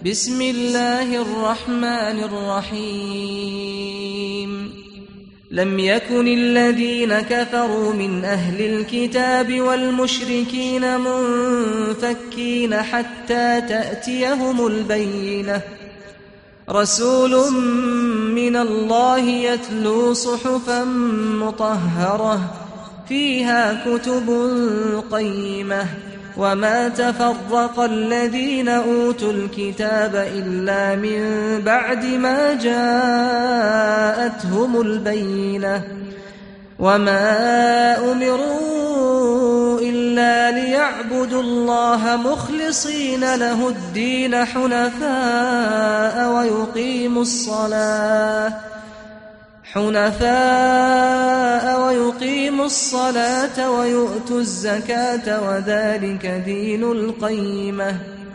بسم الله الرحمن الرحيم لم يكن الذين كفروا من أهل الكتاب والمشركين منفكين حتى تأتيهم البينة رسول من الله يتلو صحفا مطهرة فيها كتب قيمة وما تفرق الذين أوتوا الكتاب إلا من بعد ما جاءتهم البينة وما أمروا إلا ليعبدوا الله مخلصين له الدين حنفاء ويقيموا الصلاة ويؤتوا الزكاة وذلك دين القيمة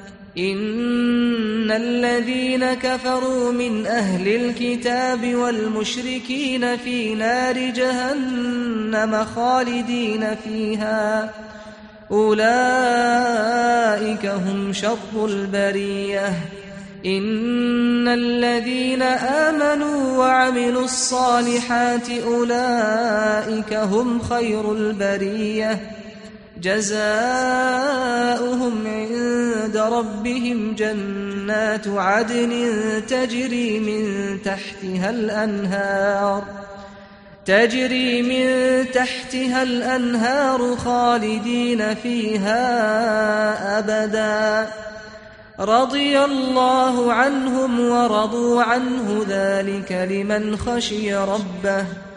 إن الذين كفروا من أهل الكتاب والمشركين في نار جهنم خالدين فيها أولئك هم شر البرية إن الذين آمنوا وعملوا الصالحات أولئك هم خير البرية جزاؤهم عند ربهم جنات عدن تجري من تحتها الأنهار خالدين فيها أبدا رضي الله عنهم ورضوا عنه ذلك لمن خشي ربه